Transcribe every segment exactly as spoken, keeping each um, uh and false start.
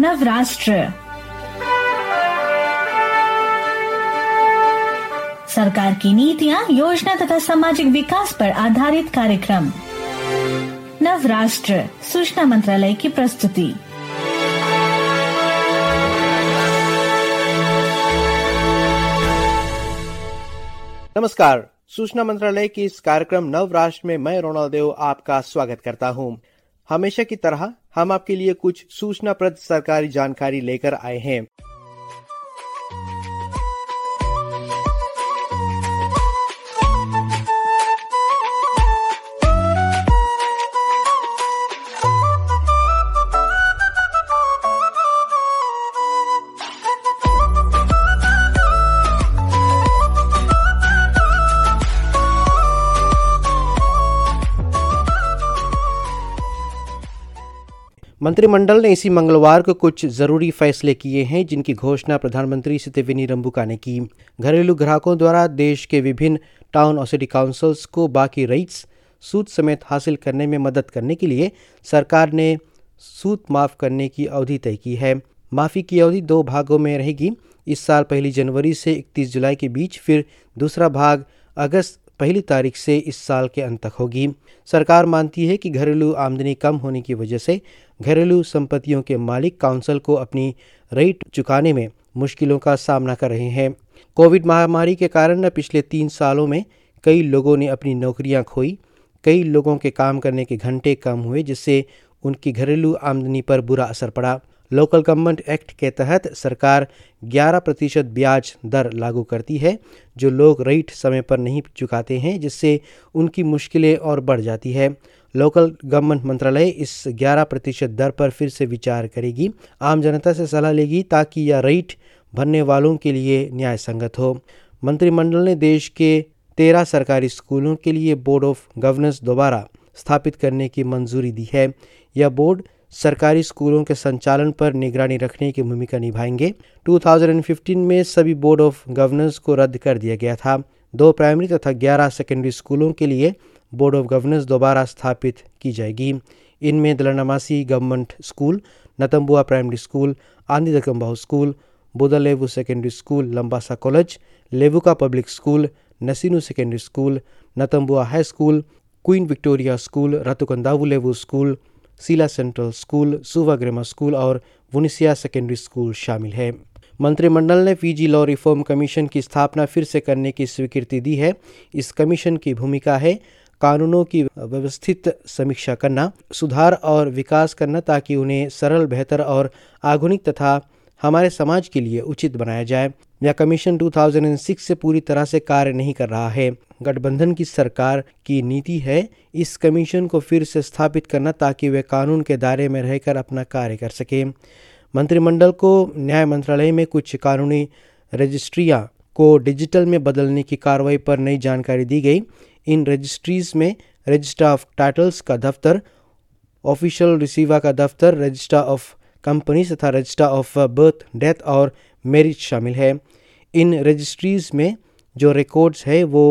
नवराष्ट्र सरकार की नीतियाँ, योजना तथा सामाजिक विकास पर आधारित कार्यक्रम। नवराष्ट्र सूचना मंत्रालय की प्रस्तुति। नमस्कार, सूचना मंत्रालय की इस कार्यक्रम नवराष्ट्र में मैं रोनाल्ड देव आपका स्वागत करता हूँ। हमेशा की तरह हम आपके लिए कुछ सूचनाप्रद सरकारी जानकारी लेकर आए हैं। मंत्रिमंडल ने इसी मंगलवार को कुछ जरूरी फैसले किए हैं, जिनकी घोषणा प्रधानमंत्री सितवेनी रंबुका ने की। घरेलू ग्राहकों द्वारा देश के विभिन्न टाउन और सिटी काउंसिल्स को बाकी रेट्स सूद समेत हासिल करने में मदद करने के लिए सरकार ने सूद माफ करने की अवधि तय की है। माफी की अवधि दो भागों में रहेगी। इस साल पहली जनवरी से इकतीस जुलाई के बीच, फिर दूसरा भाग अगस्त पहली तारीख से इस साल के अंत तक होगी। सरकार मानती है कि घरेलू आमदनी कम होने की वजह से घरेलू संपत्तियों के मालिक काउंसिल को अपनी रेट चुकाने में मुश्किलों का सामना कर रहे हैं। कोविड महामारी के कारण पिछले तीन सालों में कई लोगों ने अपनी नौकरियां खोई। कई लोगों के काम करने के घंटे कम हुए, जिससे उनकी घरेलू आमदनी पर बुरा असर पड़ा। लोकल गवर्नमेंट एक्ट के तहत सरकार ग्यारह प्रतिशत ब्याज दर लागू करती है जो लोग रेट समय पर नहीं चुकाते हैं, जिससे उनकी मुश्किलें और बढ़ जाती है। लोकल गवर्नमेंट मंत्रालय इस ग्यारह प्रतिशत दर पर फिर से विचार करेगी। आम जनता से सलाह लेगी ताकि यह रेट भरने वालों के लिए न्याय संगत हो। मंत्रिमंडल ने देश के तेरह सरकारी स्कूलों के लिए बोर्ड ऑफ गवर्नेंस दोबारा स्थापित करने की मंजूरी दी है। यह बोर्ड सरकारी स्कूलों के संचालन पर निगरानी रखने की भूमिका निभाएंगे। दो हज़ार पंद्रह में सभी बोर्ड ऑफ गवर्नेंस को रद्द कर दिया गया था। दो प्राइमरी तथा ग्यारह सेकेंडरी स्कूलों के लिए बोर्ड ऑफ गवर्नेंस दोबारा स्थापित की जाएगी। इनमें दलनामासी government school, Natabua primary school, Adi Cakobau school, Bucalevu secondary school, Labasa college, Levuka public school, Nasinu secondary school, Natabua high school, Queen Victoria school, Ratu Kadavu Levu school, Sila central school, Suva grammar school और Vunisea secondary school शामिल है। मंत्रिमंडल ने Fiji law reform commission की स्थापना फिर से करने की स्वीकृति दी है। इस कमीशन की भूमिका है कानूनों की व्यवस्थित समीक्षा करना, सुधार और विकास करना ताकि उन्हें सरल, बेहतर और आधुनिक तथा हमारे समाज के लिए उचित बनाया जाए। यह कमीशन दो हज़ार छह से पूरी तरह से कार्य नहीं कर रहा है। गठबंधन की सरकार की नीति है इस कमीशन को फिर से स्थापित करना ताकि वे कानून के दायरे में रहकर अपना कार्य कर सके। मंत्रिमंडल को न्याय मंत्रालय में कुछ कानूनी रजिस्ट्रियां को डिजिटल में बदलने की कार्रवाई पर नई जानकारी दी गई। इन रजिस्ट्रीज में रजिस्ट्रार ऑफ टाइटल्स का दफ्तर, ऑफिशियल रिसीवर का दफ्तर, रजिस्ट्रार ऑफ कंपनीज तथा रजिस्ट्रार ऑफ बर्थ, डेथ और मैरिज शामिल है। इन रजिस्ट्रीज में जो रिकॉर्ड्स है वो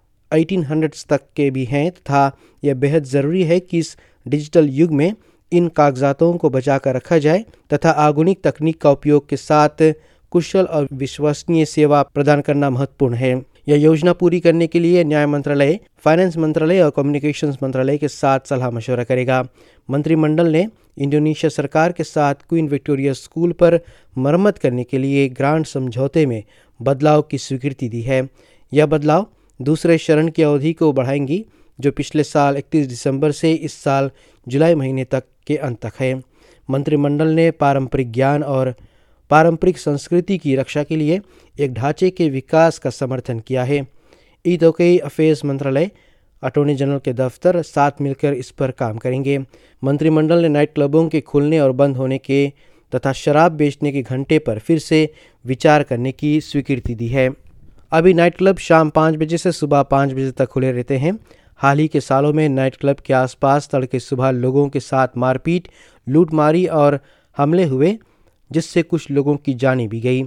अठारह सौ तक के भी हैं तथा यह बेहद ज़रूरी है कि इस डिजिटल युग में इन कागजातों को बचाकर रखा जाए तथा आधुनिक तकनीक का उपयोग के साथ कुशल और विश्वसनीय सेवा प्रदान करना महत्वपूर्ण है। यह योजना पूरी करने के लिए न्याय मंत्रालय, फाइनेंस मंत्रालय और कम्युनिकेशंस मंत्रालय के साथ सलाह मशवरा करेगा। मंत्रिमंडल ने इंडोनेशिया सरकार के साथ क्वीन विक्टोरिया स्कूल पर मरम्मत करने के लिए ग्रांट समझौते में बदलाव की स्वीकृति दी है। यह बदलाव दूसरे चरण की अवधि को बढ़ाएंगी, जो पिछले साल इकतीस दिसंबर से इस साल जुलाई महीने तक के अंत तक है। मंत्रिमंडल ने पारंपरिक ज्ञान और पारंपरिक संस्कृति की रक्षा के लिए एक ढांचे के विकास का समर्थन किया है। ईदोकई अफेयर्स मंत्रालय, अटॉर्नी जनरल के दफ्तर साथ मिलकर इस पर काम करेंगे। मंत्रिमंडल ने नाइट क्लबों के खुलने और बंद होने के तथा शराब बेचने के घंटे पर फिर से विचार करने की स्वीकृति दी है। अभी नाइट क्लब शाम पाँच बजे से सुबह पाँच बजे तक खुले रहते हैं। हाल ही के सालों में नाइट क्लब के आसपास तड़के सुबह लोगों के साथ मारपीट, लूटमारी और हमले हुए, जिससे कुछ लोगों की जानें भी गई।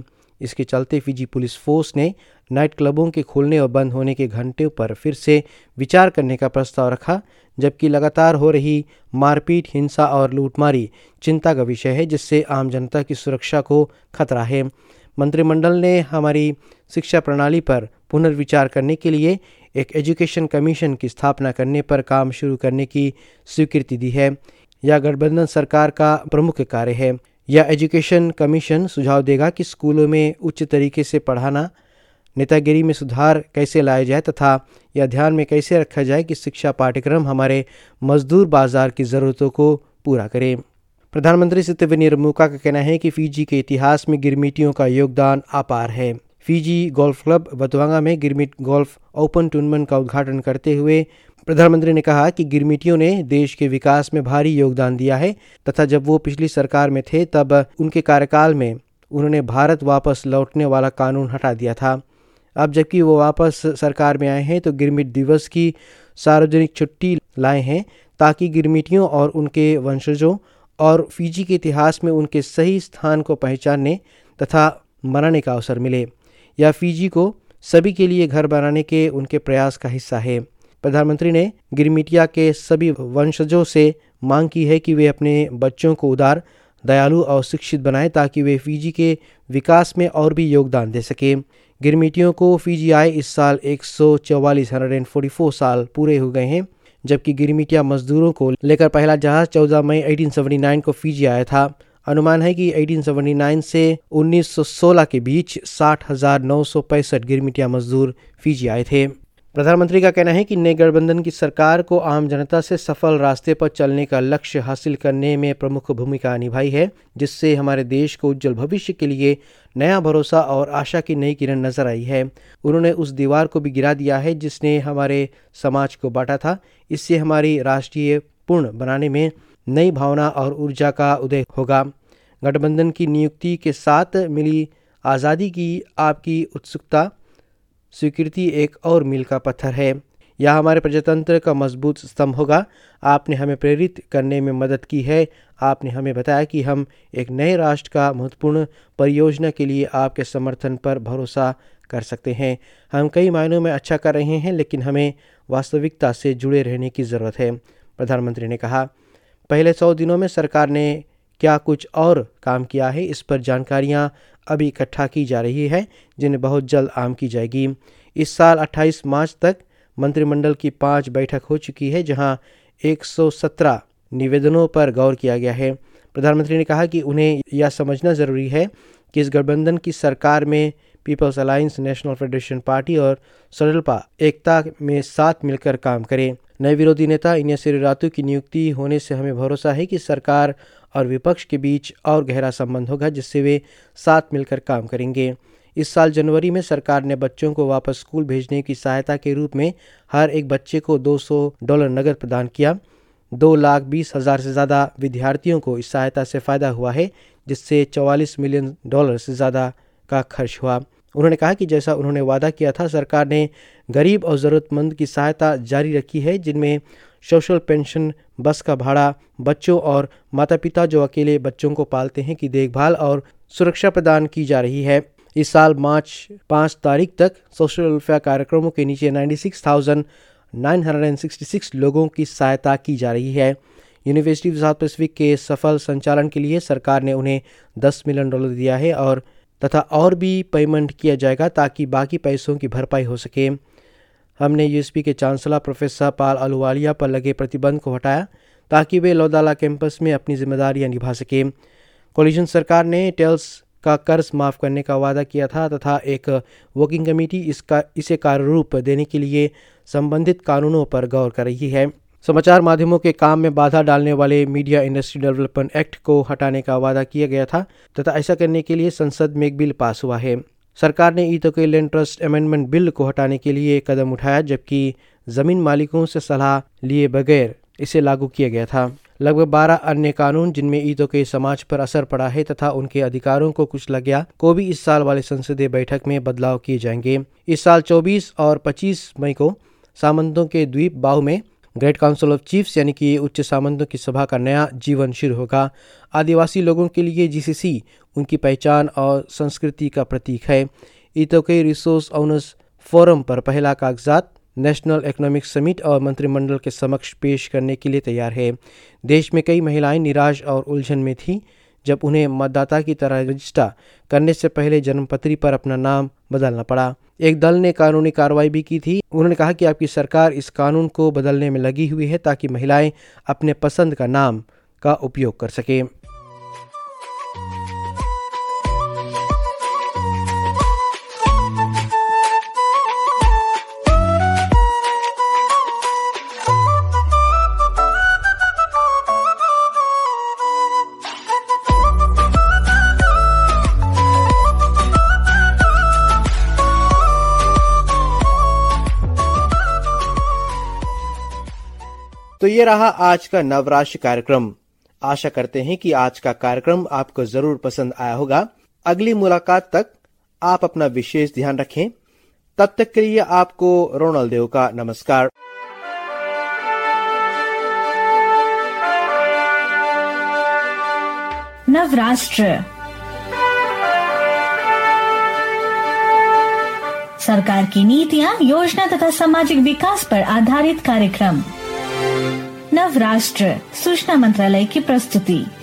इसके चलते फिजी पुलिस फोर्स ने नाइट क्लबों के खुलने और बंद होने के घंटे पर फिर से विचार करने का प्रस्ताव रखा, जबकि लगातार हो रही मारपीट, हिंसा और लूटमारी चिंता का विषय है, जिससे आम जनता की सुरक्षा को खतरा है। मंत्रिमंडल ने हमारी शिक्षा प्रणाली पर पुनर्विचार करने के लिए एक एजुकेशन कमीशन की स्थापना करने पर काम शुरू करने की स्वीकृति दी है। यह गठबंधन सरकार का प्रमुख कार्य है। यह एजुकेशन कमीशन सुझाव देगा कि स्कूलों में उच्च तरीके से पढ़ाना, नेतागिरी में सुधार कैसे लाया जाए तथा यह ध्यान में कैसे रखा जाए कि शिक्षा पाठ्यक्रम हमारे मजदूर बाजार की ज़रूरतों को पूरा करे। प्रधानमंत्री सितवेनी रंबुका का कहना है कि फिजी के इतिहास में गिरमिटियों का योगदान अपार है। फिजी गोल्फ क्लब बतवांगा में गिरमिट गोल्फ ओपन टूर्नामेंट का उद्घाटन करते हुए प्रधानमंत्री ने कहा कि गिरमिटियों ने देश के विकास में भारी योगदान दिया है तथा जब वो पिछली सरकार में थे तब उनके कार्यकाल में उन्होंने भारत वापस लौटने वाला कानून हटा दिया था। अब जबकि वो वापस सरकार में आए हैं तो गिरमिट दिवस की सार्वजनिक छुट्टी लाए हैं ताकि गिरमिटियों और उनके वंशजों और फिजी के इतिहास में उनके सही स्थान को पहचानने तथा मनाने का अवसर मिले। यह फिजी को सभी के लिए घर बनाने के उनके प्रयास का हिस्सा है। प्रधानमंत्री ने गिरमिटिया के सभी वंशजों से मांग की है कि वे अपने बच्चों को उदार, दयालु और शिक्षित बनाएं ताकि वे फिजी के विकास में और भी योगदान दे सके। गिरमिटियों को फिजी आए इस साल एक सौ चौवालीस साल पूरे हो गए हैं, जबकि गिरमिटिया मजदूरों को लेकर पहला जहाज चौदह मई अठारह सौ उन्यासी को फिजी आया था। अनुमान है कि अठारह सौ उन्यासी से उन्नीस सौ सोलह के बीच साठ हजार नौ सौ पैंसठ गिरमिटिया मजदूर फिजी आए थे। प्रधानमंत्री का कहना है कि नए गठबंधन की सरकार को आम जनता से सफल रास्ते पर चलने का लक्ष्य हासिल करने में प्रमुख भूमिका निभाई है, जिससे हमारे देश को उज्जवल भविष्य के लिए नया भरोसा और आशा की नई किरण नजर आई है। उन्होंने उस दीवार को भी गिरा दिया है जिसने हमारे समाज को बांटा था। इससे हमारी राष्ट्रीय पूर्ण बनाने में नई भावना और ऊर्जा का उदय होगा। गठबंधन की नियुक्ति के साथ मिली आज़ादी की आपकी उत्सुकता स्वीकृति एक और मील का पत्थर है। यह हमारे प्रजातंत्र का मजबूत स्तंभ होगा। आपने हमें प्रेरित करने में मदद की है। आपने हमें बताया कि हम एक नए राष्ट्र का महत्वपूर्ण परियोजना के लिए आपके समर्थन पर भरोसा कर सकते हैं। हम कई मायनों में अच्छा कर रहे हैं, लेकिन हमें वास्तविकता से जुड़े रहने की ज़रूरत है। प्रधानमंत्री ने कहा, पहले सौ दिनों में सरकार ने क्या कुछ और काम किया है, इस पर जानकारियां अभी इकट्ठा की जा रही है, जिन्हें बहुत जल्द आम की जाएगी। इस साल अट्ठाईस मार्च तक मंत्रिमंडल की पांच बैठक हो चुकी है, जहां एक सौ सत्रह निवेदनों पर गौर किया गया है। प्रधानमंत्री ने कहा कि उन्हें यह समझना जरूरी है कि इस गठबंधन की सरकार में people's alliance, national federation party और सडल्पा एकता में साथ मिलकर काम करें। नए विरोधी नेता इन्या सिरिरातु की नियुक्ति होने से हमें भरोसा है कि सरकार और विपक्ष के बीच और गहरा संबंध होगा, जिससे वे साथ मिलकर काम करेंगे। इस साल जनवरी में सरकार ने बच्चों को वापस स्कूल भेजने की सहायता के रूप में हर एक बच्चे को दो सौ डॉलर नकद प्रदान किया। दो लाख बीस हजार से ज़्यादा विद्यार्थियों को इस सहायता से फ़ायदा हुआ है, जिससे चौवालीस मिलियन डॉलर से ज़्यादा का खर्च हुआ। उन्होंने कहा कि जैसा उन्होंने वादा किया था, सरकार ने गरीब और ज़रूरतमंद की सहायता जारी रखी है, जिनमें सोशल पेंशन, बस का भाड़ा, बच्चों और माता पिता जो अकेले बच्चों को पालते हैं की देखभाल और सुरक्षा प्रदान की जा रही है। इस साल मार्च पाँच तारीख तक सोशल वेलफेयर कार्यक्रमों के नीचे छियानवे हज़ार नौ सौ छियासठ लोगों की सहायता की जा रही है। यूनिवर्सिटी ऑफ साउथ पैसिफिक के सफल संचालन के लिए सरकार ने उन्हें दस मिलियन डॉलर दिया है और तथा और भी पेमेंट किया जाएगा ताकि बाकी पैसों की भरपाई हो सके। हमने यूएसपी के चांसलर प्रोफेसर पाल अहलुवालिया पर लगे प्रतिबंध को हटाया ताकि वे लौदाला कैंपस में अपनी जिम्मेदारियां निभा सके। कोलिशन सरकार ने टेल्स का कर्ज माफ करने का वादा किया था तथा एक वर्किंग कमेटी इसका इसे कार्यरूप देने के लिए संबंधित कानूनों पर गौर कर रही है। समाचार माध्यमों के काम में बाधा डालने वाले मीडिया इंडस्ट्री डेवलपमेंट एक्ट को हटाने का वादा किया गया था तथा ऐसा करने के लिए संसद में एक बिल पास हुआ है। सरकार ने ईतो के लैंड ट्रस्ट अमेंडमेंट बिल को हटाने के लिए कदम उठाया, जबकि जमीन मालिकों से सलाह लिए बगैर इसे लागू किया गया था। लगभग बारह अन्य कानून जिनमें ईतो के समाज पर असर पड़ा है तथा उनके अधिकारों को कुचला गया को भी इस साल वाले संसदीय बैठक में बदलाव किए जाएंगे। इस साल चौबीस और पच्चीस मई को सामंतों के द्वीप बाहु में ग्रेट काउंसिल ऑफ चीफ्स यानी कि उच्च सामंतों की सभा का नया जीवन शुरू होगा। आदिवासी लोगों के लिए जीसीसी उनकी पहचान और संस्कृति का प्रतीक है। इतोकई रिसोर्स ओनर्स फोरम पर पहला कागजात नेशनल इकोनॉमिक समिट और मंत्रिमंडल के समक्ष पेश करने के लिए तैयार है। देश में कई महिलाएं निराश और उलझन में थी जब उन्हें मतदाता की तरह रजिस्टर करने से पहले जन्मपत्री पर अपना नाम बदलना पड़ा। एक दल ने कानूनी कार्रवाई भी की थी। उन्होंने कहा कि आपकी सरकार इस कानून को बदलने में लगी हुई है ताकि महिलाएं अपने पसंद का नाम का उपयोग कर सकें। तो ये रहा आज का नवराष्ट्र कार्यक्रम। आशा करते हैं कि आज का कार्यक्रम आपको जरूर पसंद आया होगा। अगली मुलाकात तक आप अपना विशेष ध्यान रखें। तब तक के लिए आपको रोनल देव का नमस्कार। नवराष्ट्र सरकार की नीतियाँ, योजना तथा सामाजिक विकास पर आधारित कार्यक्रम। नवराष्ट्र सूचना मंत्रालय की प्रस्तुति।